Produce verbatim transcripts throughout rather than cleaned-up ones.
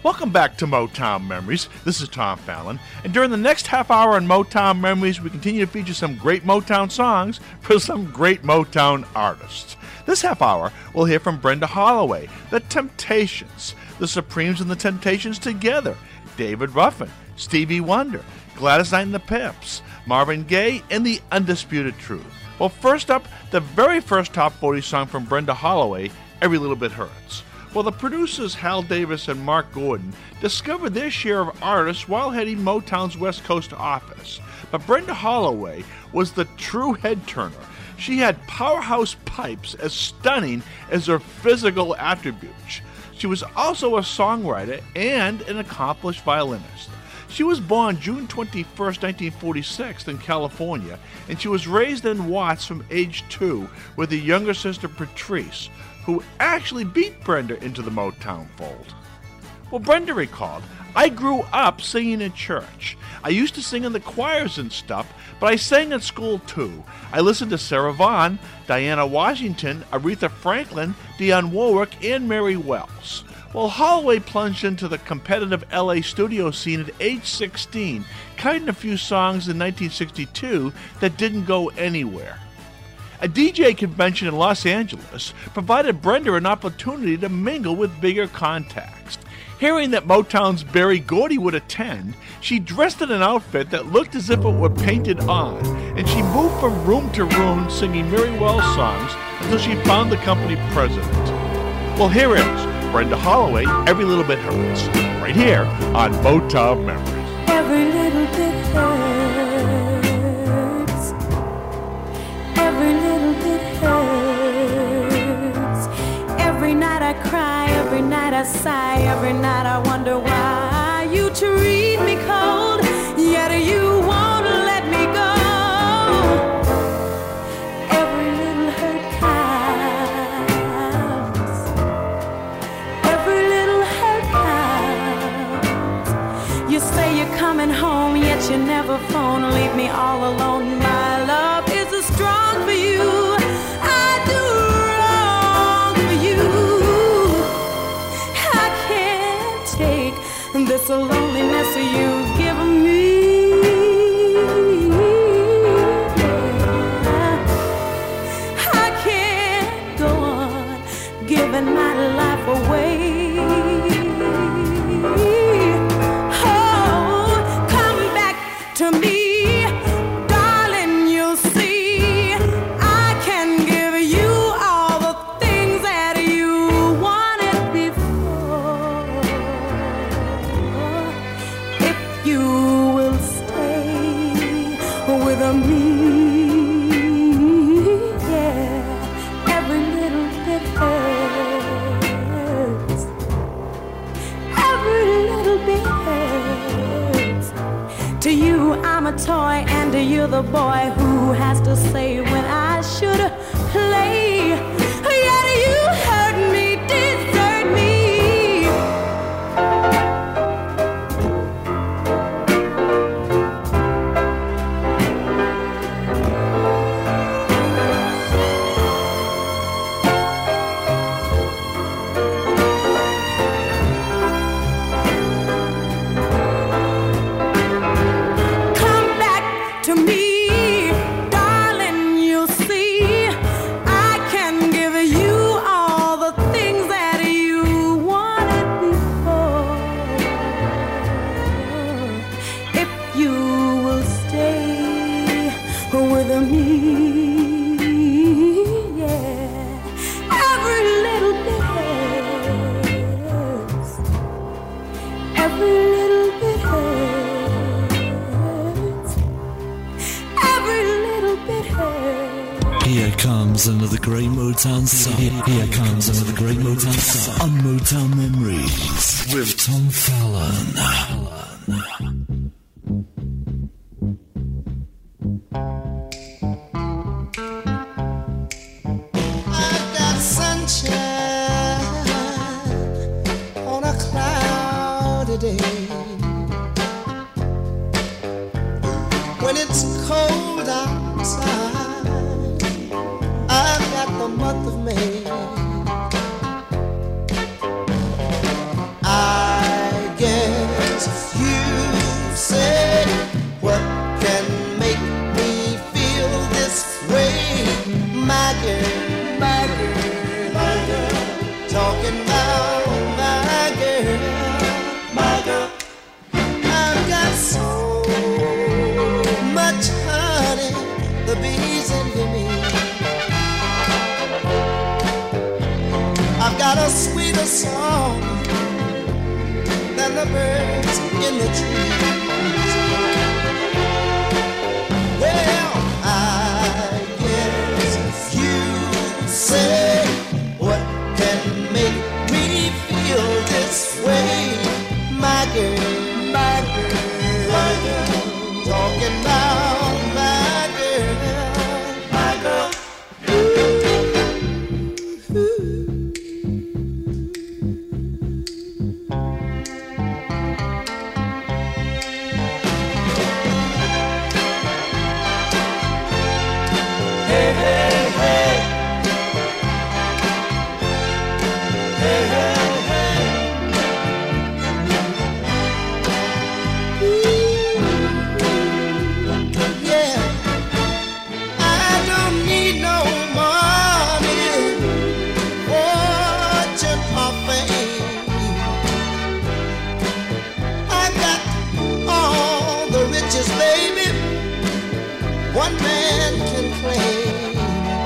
Welcome back to Motown Memories. This is Tom Fallon, and during the next half hour on Motown Memories, we continue to feature some great Motown songs for some great Motown artists. This half hour, we'll hear from Brenda Holloway, The Temptations, The Supremes and The Temptations together, David Ruffin, Stevie Wonder, Gladys Knight and the Pips, Marvin Gaye, and The Undisputed Truth. Well, first up, the very first top forty song from Brenda Holloway, Every Little Bit Hurts. Well, the producers Hal Davis and Mark Gordon discovered their share of artists while heading Motown's West Coast office. But Brenda Holloway was the true head turner. She had powerhouse pipes as stunning as her physical attributes. She was also a songwriter and an accomplished violinist. She was born June twenty-first, nineteen forty-six in California, and she was raised in Watts from age two with a younger sister, Patrice, who actually beat Brenda into the Motown fold. Well, Brenda recalled, I grew up singing in church. I used to sing in the choirs and stuff, but I sang at school too. I listened to Sarah Vaughan, Diana Washington, Aretha Franklin, Dionne Warwick, and Mary Wells. Well, Holloway plunged into the competitive L A studio scene at age sixteen, cutting a few songs in nineteen sixty-two that didn't go anywhere. A D J convention in Los Angeles provided Brenda an opportunity to mingle with bigger contacts. Hearing that Motown's Berry Gordy would attend, she dressed in an outfit that looked as if it were painted on, and she moved from room to room singing Mary Wells songs until she found the company president. Well, here is Brenda Holloway, Every Little Bit Hurts, right here on Motown Memories. Every little bit hurts. Every little bit hurts. Every night I cry, every night I sigh, every night I wonder why you treat me cold, yet you won't let me go. Every little hurt counts. Every little hurt counts. You say you're coming home, yet you never phone. Leave me all alone. My love is a strong for you. I do wrong for you. I can't take this loneliness you've given me. I can't go on giving my life away. Oh, come back to me. I'm a toy and you're the boy who has to say when I should play. Yet you hurt me, desert me. Another great Motown song. Here comes another great Motown song on Motown Memories with Tom Fallon. I've got sunshine on a cloudy day. When it's cold outside, I've got the month of May. I and the birds in the trees. Well, I guess you say what can make me feel this way, my girl, my girl, my girl, talking about my girl, my girl. One man can claim.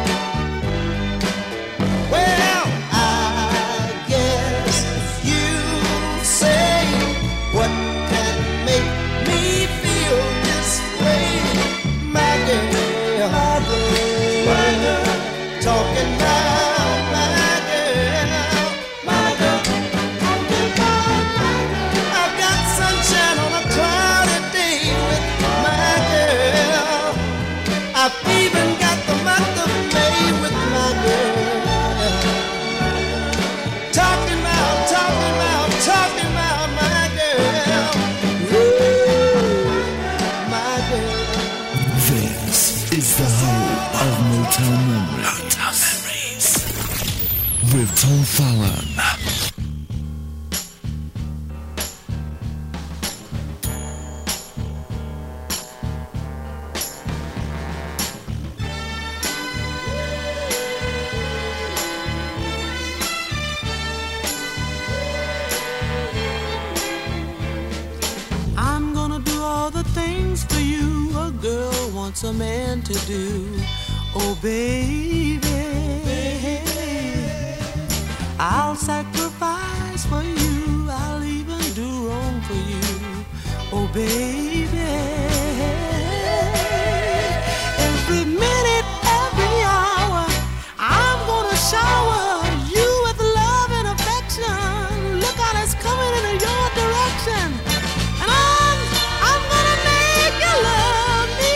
Well, I guess you say what can make me feel this way, my girl, my girl, my girl. Talking about my girl, my girl, talking about my girl. I've got sunshine on a cloudy day with my girl. I've even got the month of May with my girl. Talking about, talking about, talking about my girl. Ooh, my girl. This is the home of Motown Memories. Motown Memories. With Tom Fallon. A man to do, oh baby, I'll sacrifice for you, I'll even do wrong for you, oh baby. Every minute, every hour, I'm gonna shower you with love and affection. Look out, it's coming in your direction, and I'm, I'm gonna make you love me.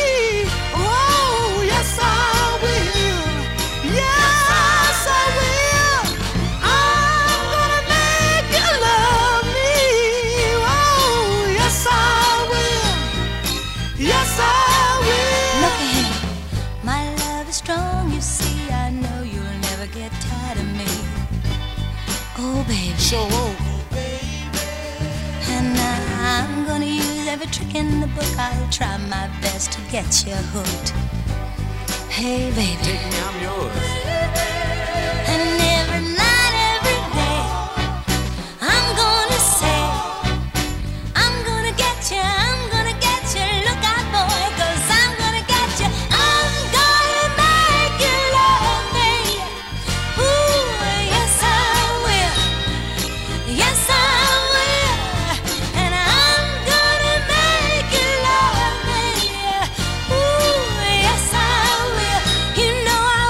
So oh, and I'm gonna use every trick in the book. I'll try my best to get you hooked. Hey, baby, take me, I'm yours. And every night, every day, I'm gonna say, I'm gonna get you, I'm gonna get you. Look out, boy, 'cause I'm gonna get you. I'm gonna make you love me. Ooh, yes I will. Yes, I will, and I'm gonna make you love me. Ooh, yes, I will, you know I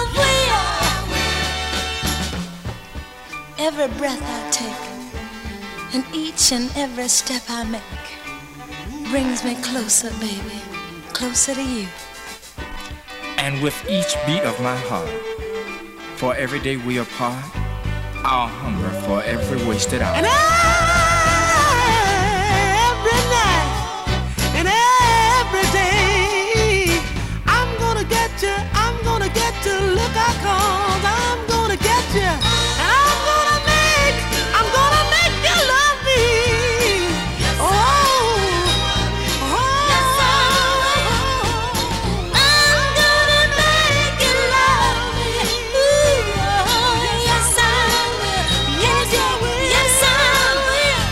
will. Every breath I take, and each and every step I make, brings me closer, baby, closer to you. And with each beat of my heart, for every day we apart, I'll hunger for every wasted hour. And every night and every day, I'm gonna get you, I'm gonna get you. Look out, 'cause I'm gonna get you. And I'm gonna make, I'm gonna make you love me. Oh, oh, yes, I will. I'm gonna make you love me. Ooh, oh, yes, I will. Yes, yes, I will.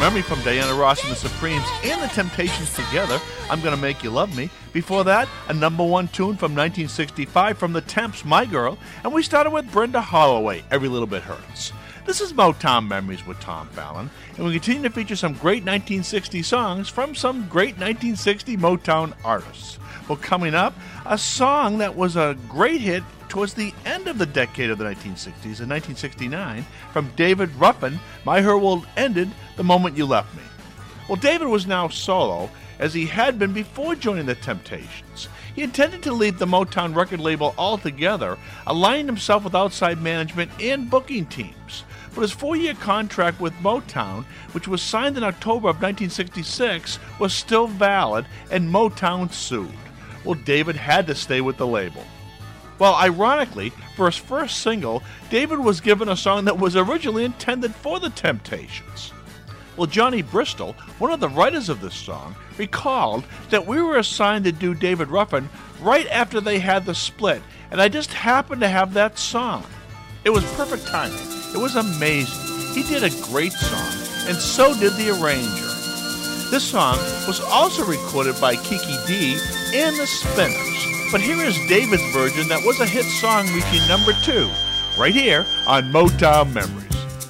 Memory from Diana Ross and the Supremes and the Temptations together, I'm Gonna Make You Love Me. Before that, a number one tune from nineteen sixty-five from the Temps, My Girl, and we started with Brenda Holloway, Every Little Bit Hurts. This is Motown Memories with Tom Fallon, and we continue to feature some great nineteen sixty songs from some great nineteen sixty Motown artists. Well, coming up, a song that was a great hit towards the end of the decade of the nineteen sixties, in nineteen sixty-nine, from David Ruffin, My Her World Ended the Moment You Left Me. Well, David was now solo, as he had been before joining the Temptations. He intended to leave the Motown record label altogether, aligning himself with outside management and booking teams. But his four-year contract with Motown, which was signed in October of nineteen sixty-six, was still valid, and Motown sued. Well, David had to stay with the label. Well, ironically, for his first single, David was given a song that was originally intended for the Temptations. Well, Johnny Bristol, one of the writers of this song, recalled that we were assigned to do David Ruffin right after they had the split, and I just happened to have that song. It was perfect timing. It was amazing. He did a great song, and so did the arranger. This song was also recorded by Kiki Dee and the Spinners. But here is David's version that was a hit song reaching number two, right here on Motown Memories.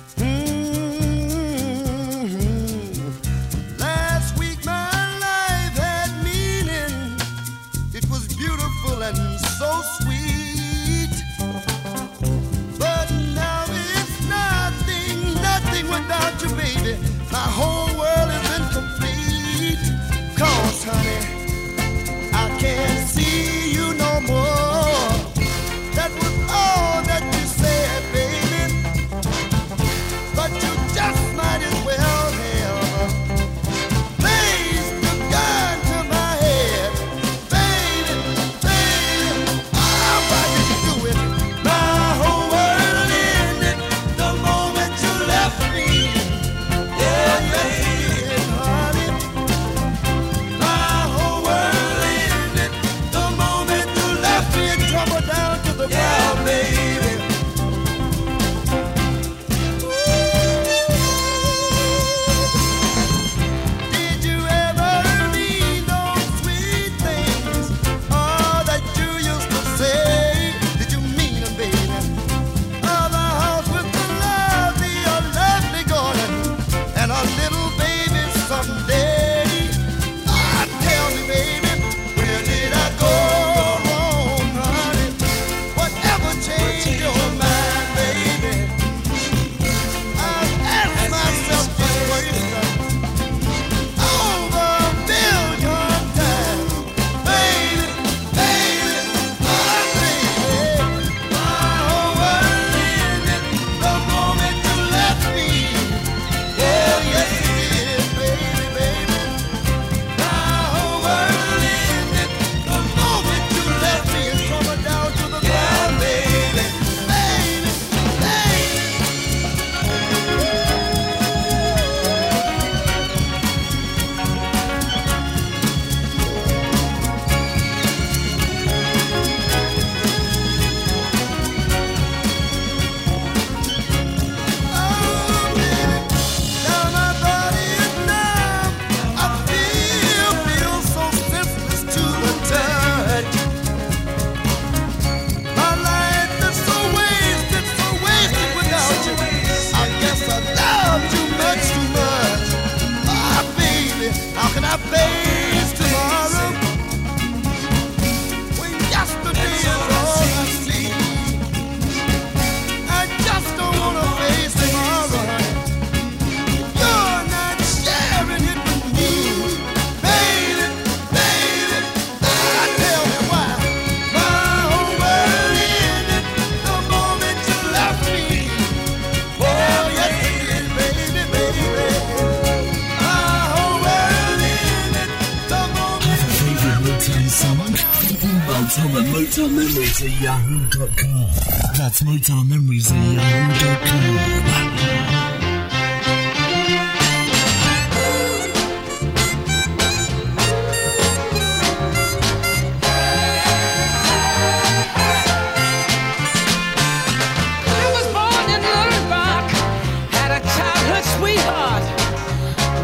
My whole world is incomplete. 'Cause, honey, I can't see you no more. That was all that you said, baby. But you just might as well have placed the gun to my head. Baby, baby, oh, why did you do it? My whole world ended the moment you left me. Yeah, yeah, honey. My whole world ended the moment you left me and tumbled down to the ground, yeah, baby. Ooh. Did you ever mean those sweet things, oh, that you used to say? Did you mean them, baby? Oh, the house with the lovely, oh, lovely garden, and a little baby someday. Ah, tell me, baby, where did I go wrong, honey? Whatever changed your mind, baby? I've asked myself this question over a million times. Baby, baby, oh, baby, my whole world ended the moment you left me. Oh, yes, it is, baby, baby. My whole world ended the moment you left me and tumbled down to the ground, baby, baby, baby. Oh, baby, now my body is numb. I feel, feel so senseless to the touch. My life is so wasted, so wasted without you. I guess I loved you much too much. Ah, baby, how can I face tomorrow when yesterday is all I see? I just don't wanna face tomorrow, honey. You're not sharing it with me, baby, baby. Ah, tell me why my whole world ended the moment you left me. Oh, yes, it did, baby, baby. My whole world ended the moment. Favorite Motown song? Email Tom at Motown Memories at yahoo dot com. That's Motown Memories at yahoo dot com. I was born in Little Rock, had a childhood sweetheart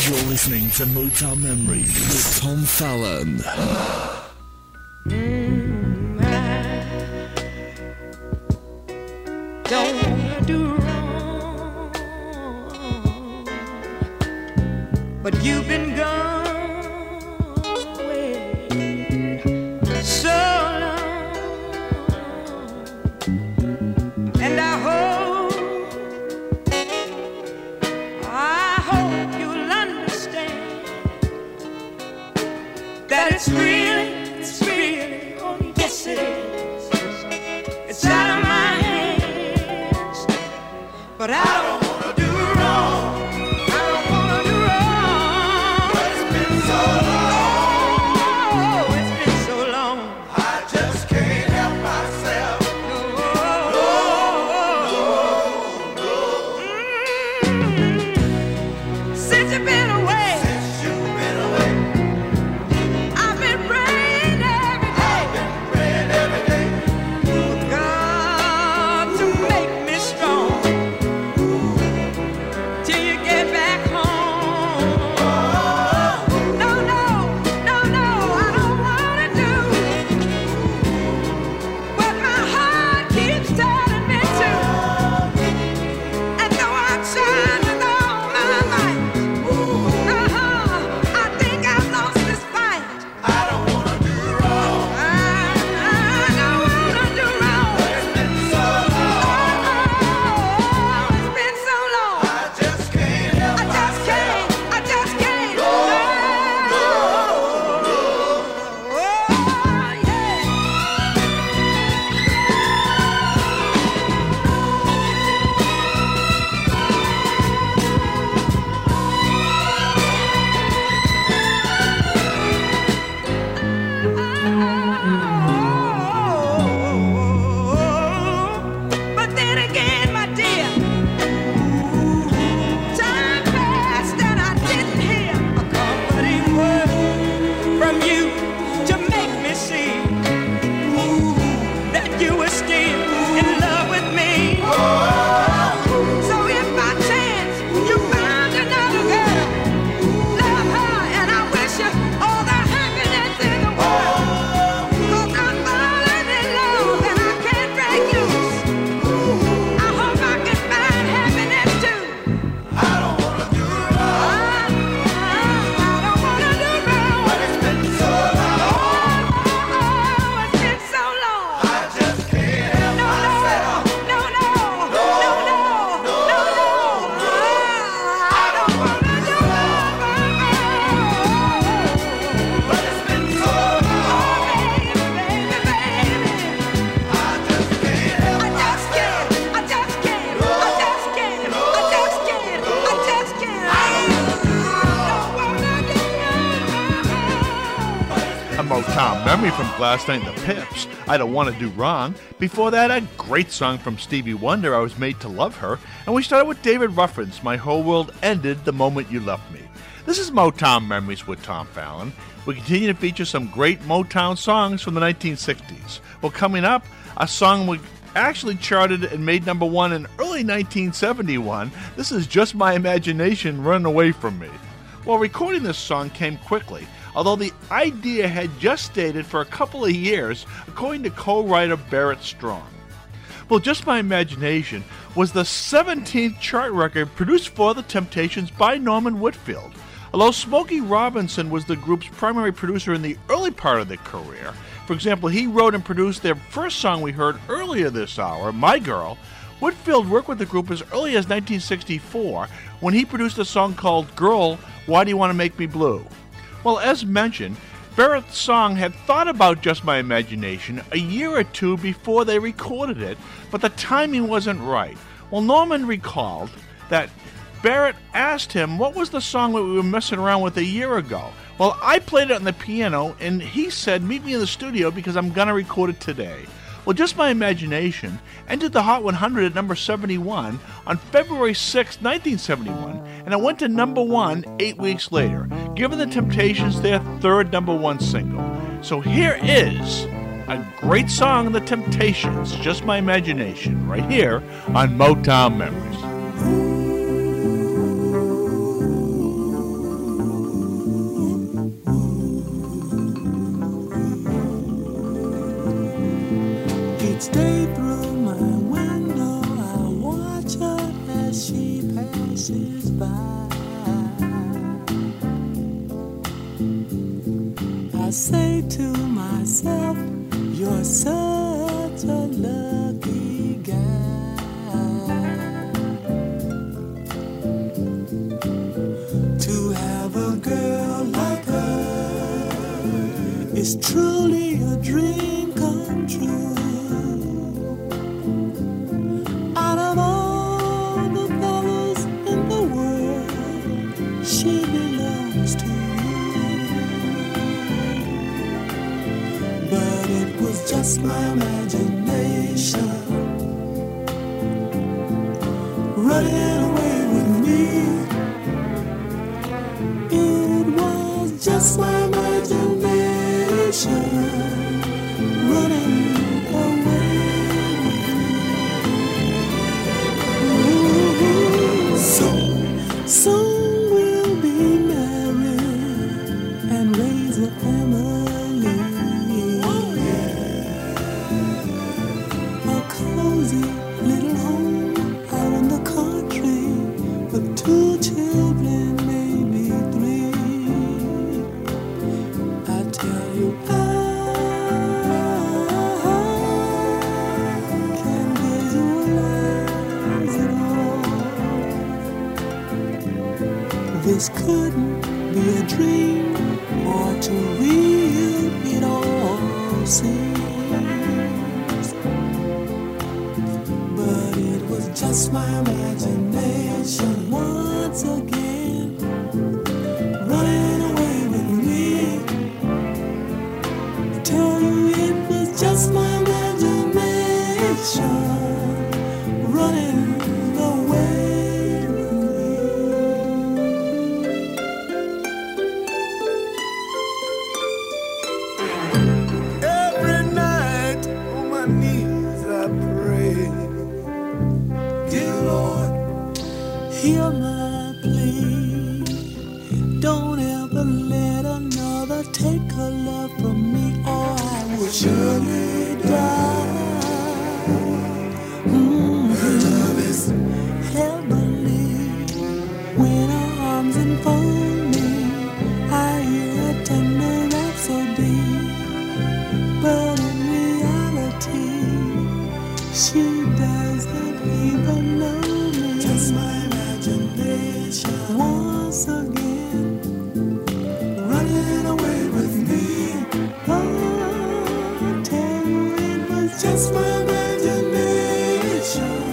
You're listening to Motown Memories with Tom Fallon. Mm, I don't wanna do wrong, but you've been gone away so long, and I hope, I hope you'll understand that it's really, it's really, oh yes it is, it's out of my hands, but I don't wanna do wrong, I don't wanna do wrong, but it's been so long, oh, it's been so long, I just can't help myself, no, no, no, no. Mm. Since you've been away, since you've been away, I've been praying every day, I've been praying every day, for God to make me strong, till you get back home. No, no, no, no, I don't wanna do what my heart keeps telling me to. And though I'm trying with all my might, uh-huh, I think I've lost this fight. I don't wanna do wrong, I, I don't wanna do wrong, but it's been so long, oh, it's been so long, I just can't help I just can't, I just can't, no, no, no, oh, yeah. But then again, my dear, time passed and I didn't hear a comforting word from you to make me see that you were still in love with me. So if by chance you found another girl, love her, and I wish you all the happiness in the world. 'Cause I'm falling in love and I can't break loose. I hope I can find happiness too. I don't wanna do wrong, I don't wanna do wrong, but it's been so long, oh, it's been so long, I just can't help myself. No, no, no, no, no, no, no, no, I don't wanna do wrong, but it's been so long, baby, baby, baby, I just can't help I just can't, I just can't, I just can't, I just can't, I just can't, I don't wanna do wrong. A Motown memory from last night, the Pips. I Don't Want to Do Wrong. Before that, a great song from Stevie Wonder, I Was Made to Love Her. And we started with David Ruffin's My Whole World Ended the Moment You Left Me. This is Motown Memories with Tom Fallon. We continue to feature some great Motown songs from the nineteen sixties. Well, coming up, a song we actually charted and made number one in early nineteen seventy-one. This is Just My Imagination Running Away From Me. Well, recording this song came quickly, although the idea had gestated for a couple of years, according to co-writer Barrett Strong. Well, Just My Imagination was the seventeenth chart record produced for The Temptations by Norman Whitfield. Although Smokey Robinson was the group's primary producer in the early part of their career, for example, he wrote and produced their first song we heard earlier this hour, My Girl, Whitfield worked with the group as early as nineteen sixty-four when he produced a song called Girl, Why Do You Want to Make Me Blue? Well, as mentioned, Barrett Strong had thought about Just My Imagination a year or two before they recorded it, but the timing wasn't right. Well, Norman recalled that Barrett asked him what was the song that we were messing around with a year ago. Well, I played it on the piano, and he said, meet me in the studio because I'm going to record it today. Well, Just My Imagination entered the Hot one hundred at number seventy-one on February sixth, nineteen seventy-one, and it went to number one eight weeks later, giving The Temptations their third number one single. So here is a great song of The Temptations, Just My Imagination, right here on Motown Memories. say to myself, you're such a lucky guy to have a girl like her. It's truly a dream come true. Out of all the fellas in the world, she belongs to you. But it was just my imagination running away with me. It was just my imagination running away with me. Soon, soon we'll be married and raise a family. Oh, yeah. A cozy little home out in the country with two children, maybe three. I tell you, I can visualize it all. This couldn't be a dream, or too real it all seems. But it was just my imagination once again running away with me. I tell you, it was just my imagination running away with me. Every night on my knees I pray, dear Lord, hear my plea. Don't ever let another take her love from me, or I will surely die. Mm, her love is heavenly. When her arms enfold me, I hear a tender rhapsody. But in reality, she doesn't even know me. Just my imagination once again running away with me. Oh, I tell you, it was just my imagination.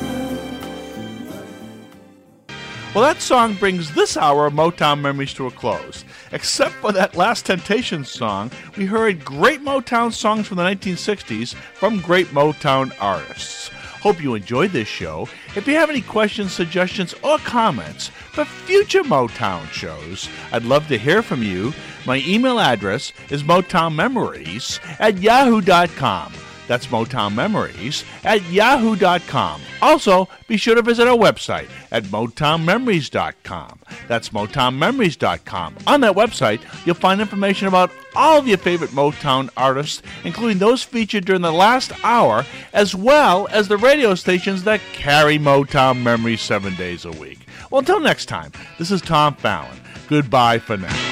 Well, that song brings this hour of Motown Memories to a close. Except for that last Temptations song, we heard great Motown songs from the nineteen sixties from great Motown artists. Hope you enjoyed this show. If you have any questions, suggestions, or comments for future Motown shows, I'd love to hear from you. My email address is motownmemories at yahoo dot com. That's Motown Memories at yahoo dot com. Also, be sure to visit our website at motown memories dot com. That's motown memories dot com. On that website, you'll find information about all of your favorite Motown artists, including those featured during the last hour, as well as the radio stations that carry Motown Memories seven days a week. Well, until next time, this is Tom Fallon. Goodbye for now.